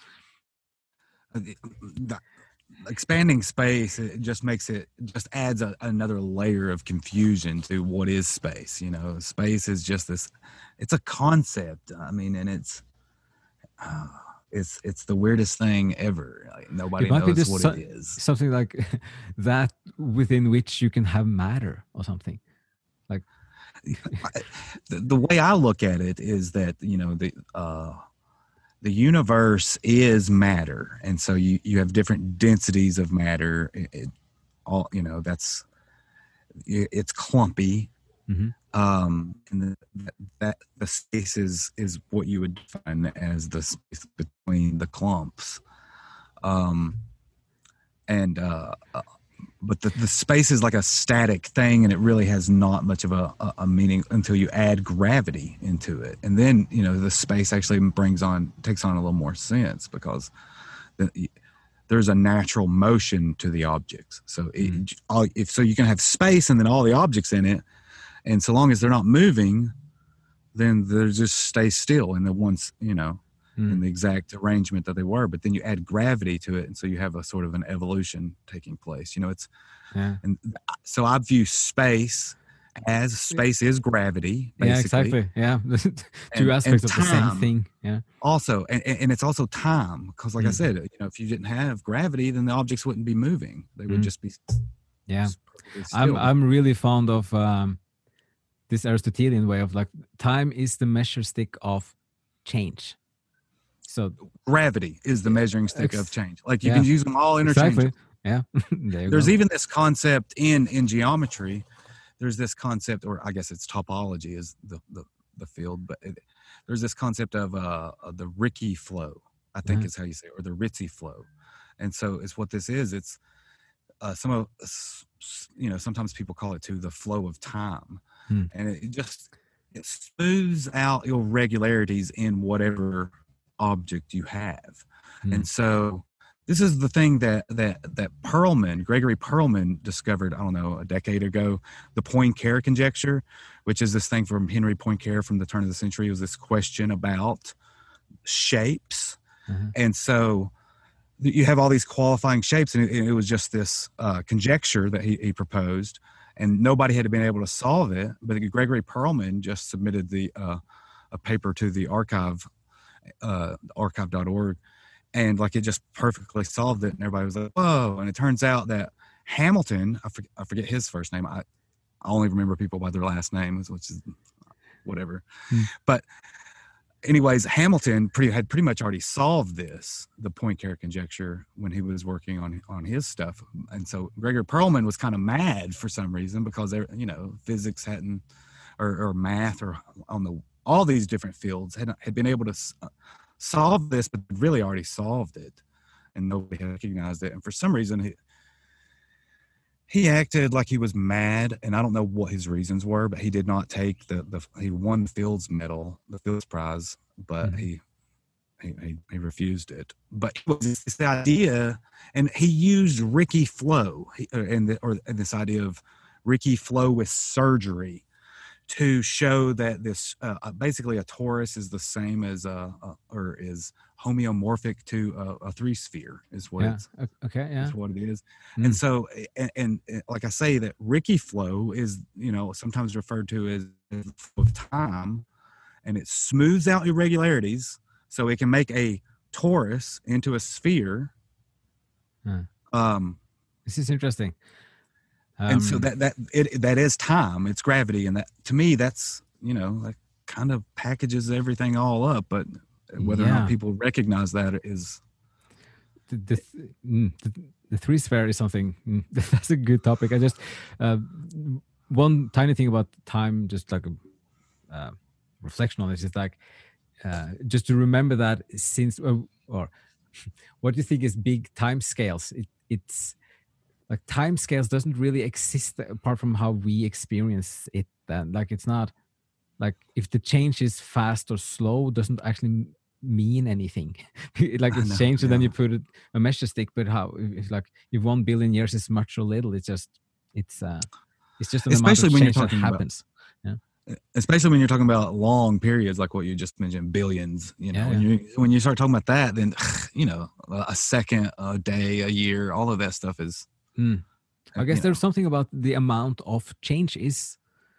The expanding space, it just makes it, just adds a, another layer of confusion to what is space. You know, space is just this, it's a concept. I mean, and it's uh, it's it's the weirdest thing ever. Like, nobody it might knows be just what so, it is. Something like that within which you can have matter or something. Like the, the way I look at it is that, you know, the uh, the universe is matter, and so you you have different densities of matter. It, it all, you know, that's it, it's clumpy. Mm-hmm. Um, and the, that, that the space is is what you would define as the space between the clumps. Um, and uh, uh, but the, the space is like a static thing, and it really has not much of a, a, a meaning until you add gravity into it, and then, you know, the space actually brings on takes on a little more sense, because the, there's a natural motion to the objects. So mm-hmm. it, all, if so, you can have space and then all the objects in it. And so long as they're not moving, then they just stay still in the ones, you know, mm. in the exact arrangement that they were. But then you add gravity to it, and so you have a sort of an evolution taking place. You know, it's yeah. And so I view space as space is gravity. Basically. Yeah, exactly. Yeah, two and, aspects and of the same thing. Yeah. Also, and, and it's also time, because, like mm. I said, you know, if you didn't have gravity, then the objects wouldn't be moving; they would mm. just be. Yeah, I'm I'm really fond of. Um, this Aristotelian way of, like, time is the measure stick of change. So gravity is the measuring stick Ex- of change. Like you yeah. can use them all interchangeably. Exactly. Yeah. there There's go. even this concept in in geometry. There's this concept, or I guess it's topology is the the, the field, but it, there's this concept of uh of the Ricci flow, I think Uh-huh. is how you say it, or the Ritzy flow. And so it's what this is. It's uh, some of you know sometimes people call it too the flow of time, Hmm. and it, it just it smooths out irregularities in whatever object you have. Hmm. And so this is the thing that that that Perlman, Gregory Perlman, discovered, I don't know, a decade ago, the Poincare conjecture, which is this thing from Henry Poincare from the turn of the century. It was this question about shapes. Uh-huh. And so you have all these qualifying shapes, and it, it was just this uh, conjecture that he, he proposed, and nobody had been able to solve it. But Gregory Perlman just submitted the uh, a paper to the archive, uh, archive dot org, and like it just perfectly solved it, and everybody was like, "Whoa!" And it turns out that Hamilton, I forget, I forget his first name. I, I only remember people by their last names, which is whatever. Hmm. But anyways, Hamilton pretty had pretty much already solved this, the Poincare conjecture, when he was working on on his stuff. And so Gregory Perlman was kind of mad for some reason because there, you know, physics hadn't, or, or math, or on the all these different fields had had been able to uh, solve this, but really already solved it, and nobody had recognized it. And for some reason, he he acted like he was mad, and I don't know what his reasons were, but he did not take the the he won the Fields Medal, the Fields Prize, but Mm-hmm. he, he he he refused it. But it was this idea, and he used Ricci flow, he, and the, or and this idea of Ricci flow with surgery to show that this uh, basically a torus is the same as a, a or is homeomorphic to a, a three sphere is what Yeah. it's O- Okay. Yeah. is what it is. Mm. And so and, and, and like I say, that Ricci flow is, you know, sometimes referred to as the flow of time, and it smooths out irregularities so it can make a torus into a sphere. Huh. Um This is interesting. and so Um, that that it that is time, it's gravity, and that to me that's, you know, that kind of packages everything all up, but whether or Yeah. not people recognize that is the the, th- mm, the, the three sphere is something mm, that's a good topic. I just uh, one tiny thing about time, just like a uh, reflection on this, is like uh, just to remember that since uh, or what do you think is big time scales? It, it's like time scales doesn't really exist apart from how we experience it. Then like it's not like if the change is fast or slow doesn't actually mean anything. Like I it's know, changed and then yeah. you put it a measure stick, but how if like if one billion years is much or little, it's just it's uh it's just an Especially amount of when you're change that talking about- happens. especially when you're talking about long periods like what you just mentioned, billions, you know. Yeah, when you when you start talking about that, then you know, a second, a day, a year, all of that stuff is Mm. I guess you there's know. something about the amount of change is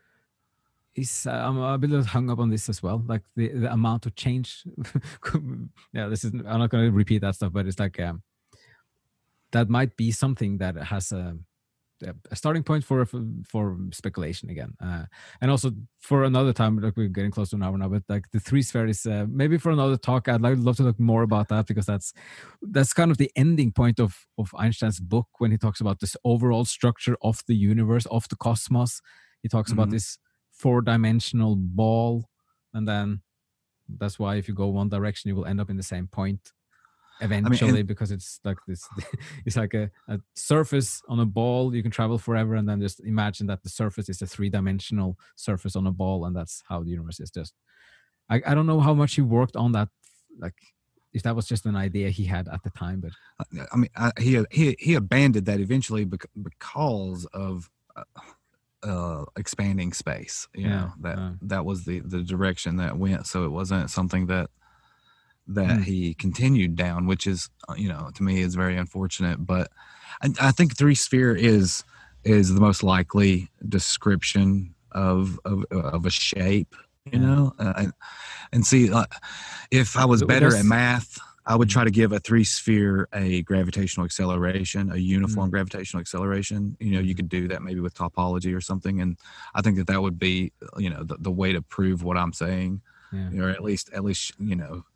is uh, I'm a bit hung up on this as well. Like the, the amount of change. Yeah, this is I'm not going to repeat that stuff, but it's like um, that might be something that has a, a starting point for for speculation again, uh, and also for another time. Like we're getting close to an hour now, but like the three sphere is uh, maybe for another talk. I'd like love to talk more about that because that's that's kind of the ending point of of Einstein's book when he talks about this overall structure of the universe, of the cosmos. He talks about Mhm. this four-dimensional ball, and then that's why if you go one direction, you will end up in the same point eventually, and- because it's like this. It's like a, a surface on a ball. You can travel forever, and then just imagine that the surface is a three-dimensional surface on a ball, and that's how the universe is. Just, I, I don't know how much he worked on that, like if that was just an idea he had at the time, but I mean, I, he he he abandoned that eventually bec- because of uh, uh, expanding space. You Yeah, know, that uh. that was the the direction that went. So it wasn't something that that Hmm. he continued down, which is, uh, you know, to me is very unfortunate. But I, I think three sphere is is the most likely description of of, of a shape. You Yeah. know, uh, and, and see, uh, if I was Th- better at there's- math, I would Mhm. try to give a three sphere a gravitational acceleration, a uniform Mm. gravitational acceleration. You know, you Mhm. could do that maybe with topology or something, and I think that that would be, you know, the, the way to prove what I'm saying, yeah. or at least at least you know,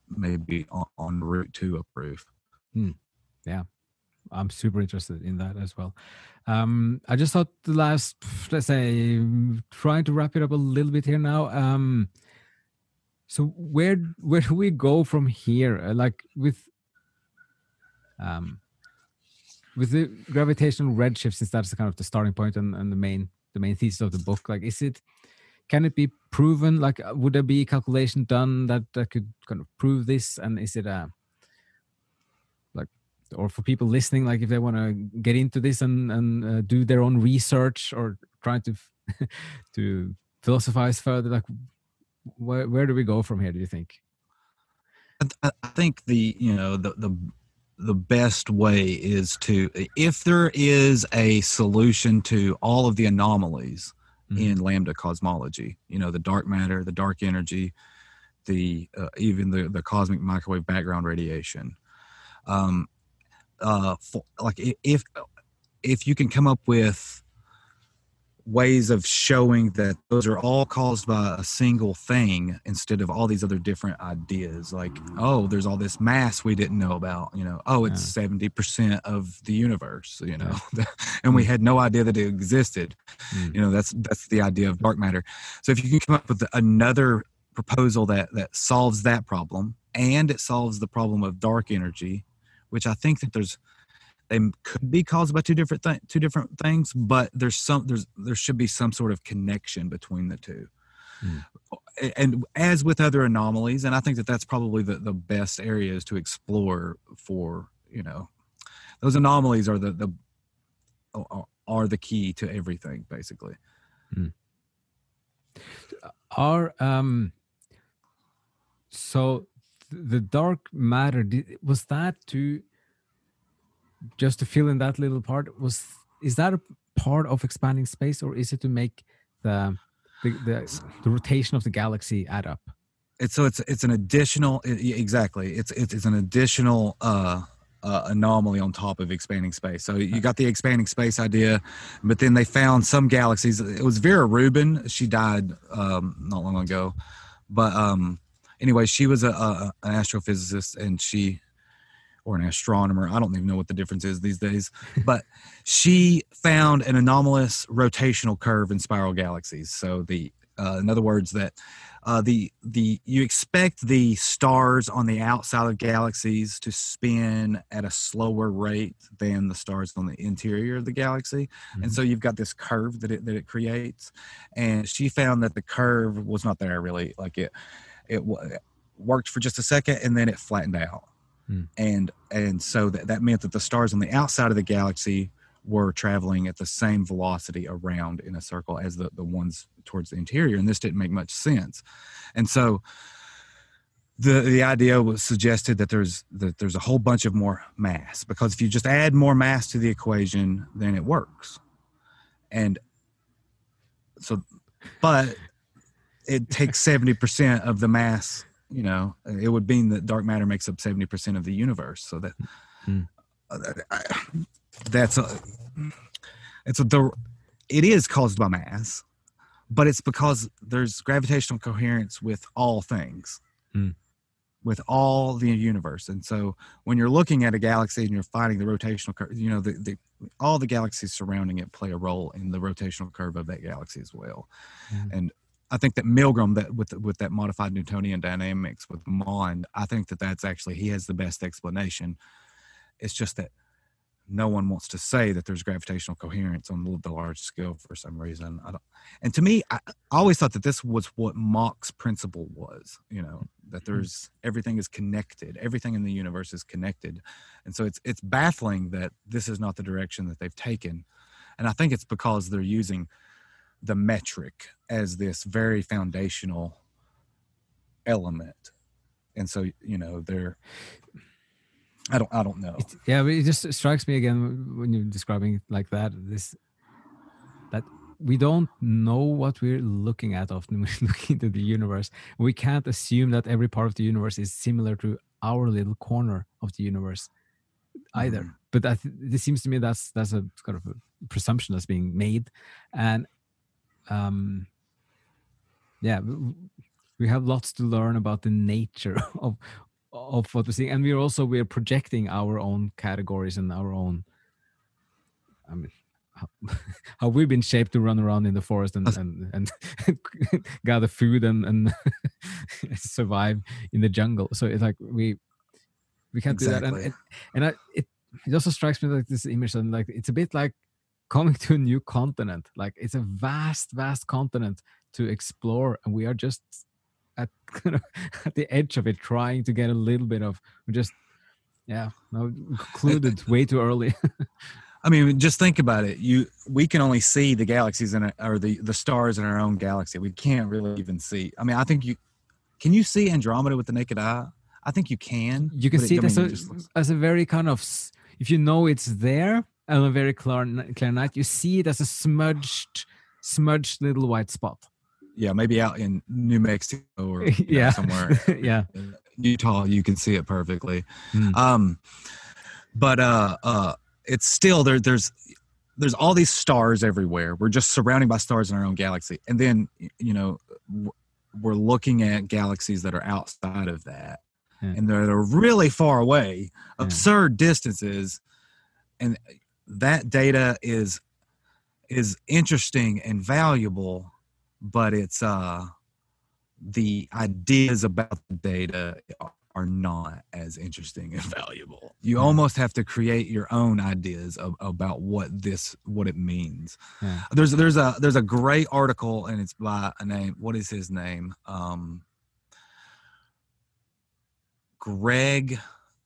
maybe on, en route to a proof. Hmm. Yeah, I'm super interested in that as well. Um, I just thought the last, let's say, trying to wrap it up a little bit here now. Um, so where where do we go from here? Uh, like with um, with the gravitational redshift, since that's kind of the starting point and, and the main the main thesis of the book. Like, is it can it be proven? Like, would there be a calculation done that that could kind of prove this? And is it a like, or for people listening, like if they want to get into this and and uh, do their own research or try to to philosophize further, like where where do we go from here? Do you think? I, I think the you know the the the best way is to, if there is a solution to all of the anomalies mm-hmm. in lambda cosmology, you know, the dark matter, the dark energy, the uh, even the the cosmic microwave background radiation. Um, uh, for, like if if you can come up with ways of showing that those are all caused by a single thing instead of all these other different ideas, like, oh, there's all this mass we didn't know about, you know, oh, it's yeah. seventy percent of the universe, you know, yeah. and we had no idea that it existed. Mm. You know, that's that's the idea of dark matter. So if you can come up with another proposal that that solves that problem, and it solves the problem of dark energy, which I think that there's they could be caused by two different th- two different things, but there's some there's there should be some sort of connection between the two. Mm. And as with other anomalies, and I think that that's probably the, the best areas to explore for, you know, those anomalies are the the are the key to everything, basically. Mm. Are um so the dark matter, was that to just to fill in that little part? Was is that a part of expanding space, or is it to make the the, the, the rotation of the galaxy add up? It's so it's it's an additional exactly it's it's, it's an additional uh, uh, anomaly on top of expanding space. So you got the expanding space idea, but then they found some galaxies. It was Vera Rubin. She died um, not long ago, but um, anyway, she was a, a an astrophysicist, and she. or an astronomer, I don't even know what the difference is these days, but she found an anomalous rotational curve in spiral galaxies. So the, uh, in other words, that uh, the the you expect the stars on the outside of galaxies to spin at a slower rate than the stars on the interior of the galaxy, mm-hmm. and so you've got this curve that it that it creates, and she found that the curve was not there really, like it it, it worked for just a second and then it flattened out. Hmm. And and so that, that meant that the stars on the outside of the galaxy were traveling at the same velocity around in a circle as the, the ones towards the interior. And this didn't make much sense. And so the the idea was suggested that there's that there's a whole bunch of more mass, because if you just add more mass to the equation, then it works. And so, but it takes seventy percent of the mass. You know, it would mean that dark matter makes up seventy percent of the universe. So that mm. uh, I, that's a, it's a, the, it is caused by mass, but it's because there's gravitational coherence with all things, mm. with all the universe. And so when you're looking at a galaxy and you're finding the rotational curve, you know, the, the, all the galaxies surrounding it play a role in the rotational curve of that galaxy as well. Mm. And I think that Milgram, that with with that modified Newtonian dynamics with Mond, I think that that's actually, he has the best explanation. It's just that no one wants to say that there's gravitational coherence on the large scale for some reason. I don't, and to me, I, I always thought that this was what Mach's principle was, you know, that there's, everything is connected. Everything in the universe is connected. And so it's it's baffling that this is not the direction that they've taken. And I think it's because they're using the metric as this very foundational element. And so, you know, they're, I don't, I don't know. It, yeah, but it just strikes me again when you're describing it like that, this, that we don't know what we're looking at often when we're looking into the universe. We can't assume that every part of the universe is similar to our little corner of the universe either. Mm-hmm. But I th- it seems to me that's, that's a kind of a presumption that's being made. And um, yeah, we have lots to learn about the nature of of what we're seeing, and we're also we're projecting our own categories and our own. I mean, how, how we've been shaped to run around in the forest and and, and gather food and and survive in the jungle. So it's like we we can't Exactly. do that, and and, and I, it it also strikes me like this image, and like it's a bit like coming to a new continent. Like it's a vast, vast continent to explore, and we are just at kind of at the edge of it, trying to get a little bit of just yeah, no, concluded way too early. I mean, just think about it. You, we can only see the galaxies in a, or the, the stars in our own galaxy. We can't really even see. I mean, I think you can you see Andromeda with the naked eye? I think you can. You can see it, it as, I mean, a, it just looks, as a very kind of, if you know it's there, and a very clear, clear night, you see it as a smudged, smudged little white spot. Yeah, maybe out in New Mexico or yeah, know, somewhere. yeah, Utah, you can see it perfectly. Mm. Um, but uh, uh, it's still there. There's there's all these stars everywhere. We're just surrounded by stars in our own galaxy, and then you know we're looking at galaxies that are outside of that, yeah. and they're, they're really far away, absurd yeah. distances, and that data is is interesting and valuable. But it's uh, the ideas about the data are not as interesting and valuable. You yeah. almost have to create your own ideas of, about what this what it means. Yeah. There's there's a there's a great article, and it's by a name. What is his name? Um, Greg.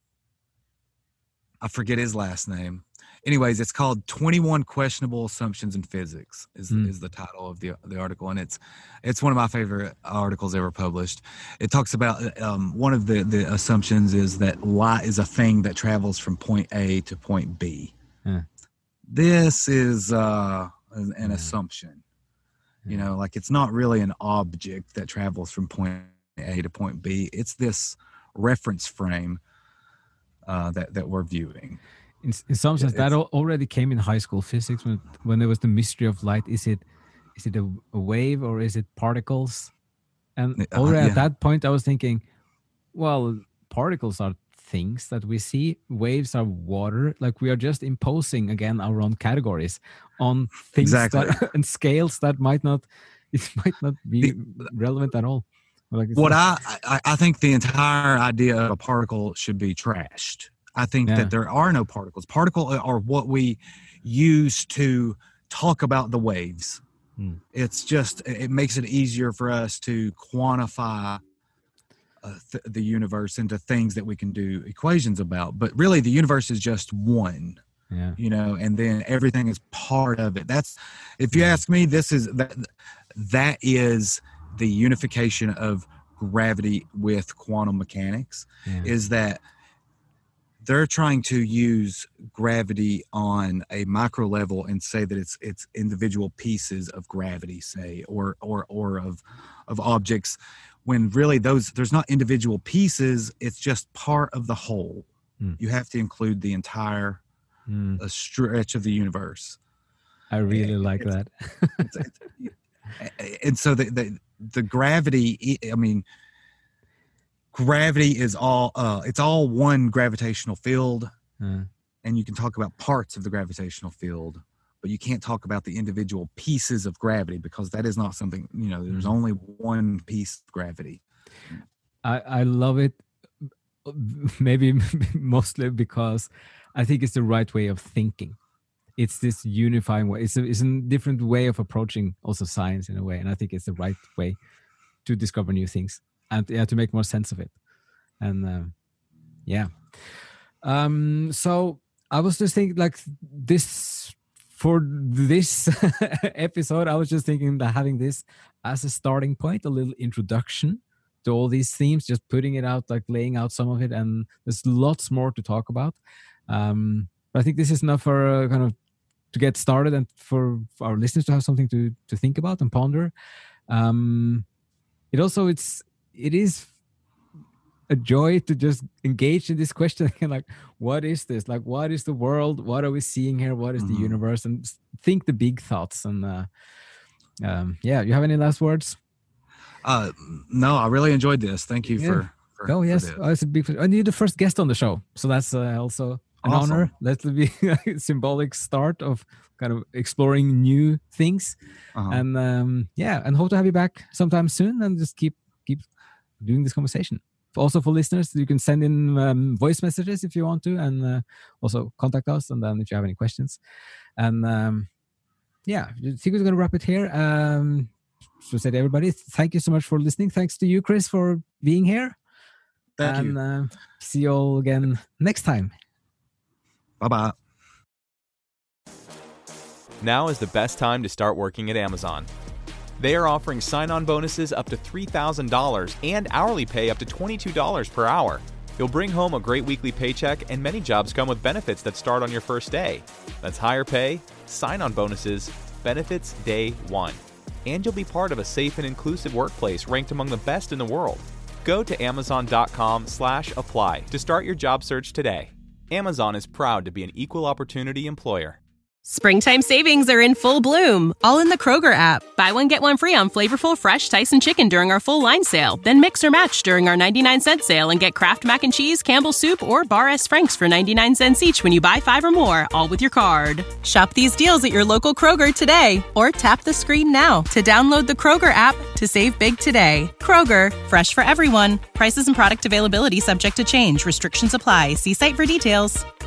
I forget his last name. Anyways, it's called twenty-one Questionable Assumptions in Physics is, mm. is the title of the the article. And it's it's one of my favorite articles ever published. It talks about um, one of the, the assumptions is that light is a thing that travels from point A to point B. Yeah. This is uh, an, an yeah. assumption. Yeah. You know, like it's not really an object that travels from point A to point B. It's this reference frame uh, that, that we're viewing. In, in some sense, that already came in high school physics when when there was the mystery of light. Is it is it a, a wave or is it particles? And already uh, yeah. at that point, I was thinking, well, particles are things that we see. Waves are water. Like we are just imposing again our own categories on things exactly. that, and scales that might not it might not be the, relevant at all. Like what I, I I think the entire idea of a particle should be trashed. I think yeah. that there are no particles. Particles are what we use to talk about the waves. Mm. It's just, it makes it easier for us to quantify uh, th- the universe into things that we can do equations about. But really, the universe is just one, yeah. you know, and then everything is part of it. That's, if you yeah. ask me, this is, that, that is the unification of gravity with quantum mechanics, yeah. is that they're trying to use gravity on a micro level and say that it's it's individual pieces of gravity, say, or or or of of objects, when really those there's not individual pieces. It's just part of the whole. Mm. You have to include the entire mm. uh, stretch of the universe. I really and like it's, that. it's, it's, and so the, the the gravity. I mean. Gravity is all, uh, it's all one gravitational field, mm. and you can talk about parts of the gravitational field, but you can't talk about the individual pieces of gravity because that is not something, you know, there's mm. only one piece of gravity. I, I love it, maybe mostly because I think it's the right way of thinking. It's this unifying way. It's a, it's a different way of approaching also science in a way, and I think it's the right way to discover new things. And yeah, to make more sense of it. And uh, yeah. Um, so I was just thinking like this, for this episode, I was just thinking that having this as a starting point, a little introduction to all these themes, just putting it out, like laying out some of it. And there's lots more to talk about. Um, but I think this is enough for uh, kind of to get started and for, for our listeners to have something to, to think about and ponder. Um, it also, it's, it is a joy to just engage in this question again, like, what is this? Like, what is the world? What are we seeing here? What is mm-hmm. the universe? And think the big thoughts. And uh, um, yeah, you have any last words? Uh, no, I really enjoyed this. Thank you yeah. for, for, oh yes, for oh, it's a big. And you're the first guest on the show, so that's uh, also an Awesome. honor. That will be a symbolic start of kind of exploring new things, Uh-huh. and um, yeah, and hope to have you back sometime soon, and just keep keep doing this conversation. Also for listeners, you can send in um, voice messages if you want to, and uh, also contact us, and then if you have any questions, and um, yeah, I think we're going to wrap it here. Um, so say to everybody, thank you so much for listening. Thanks to you, Chris, for being here. Thank and, you. Uh, see you all again next time. Bye-bye. Now is the best time to start working at Amazon. They are offering sign-on bonuses up to three thousand dollars and hourly pay up to twenty-two dollars per hour. You'll bring home a great weekly paycheck, and many jobs come with benefits that start on your first day. That's higher pay, sign-on bonuses, benefits day one. And you'll be part of a safe and inclusive workplace ranked among the best in the world. Go to amazon.com slash apply to start your job search today. Amazon is proud to be an equal opportunity employer. Springtime savings are in full bloom, all in the Kroger app. Buy one, get one free on flavorful, fresh Tyson chicken during our full line sale. Then mix or match during our ninety-nine cent sale and get Kraft Mac and Cheese, Campbell's Soup, or Bar S. Frank's for ninety-nine cents each when you buy five or more, all with your card. Shop these deals at your local Kroger today, or tap the screen now to download the Kroger app to save big today. Kroger, fresh for everyone. Prices and product availability subject to change. Restrictions apply. See site for details.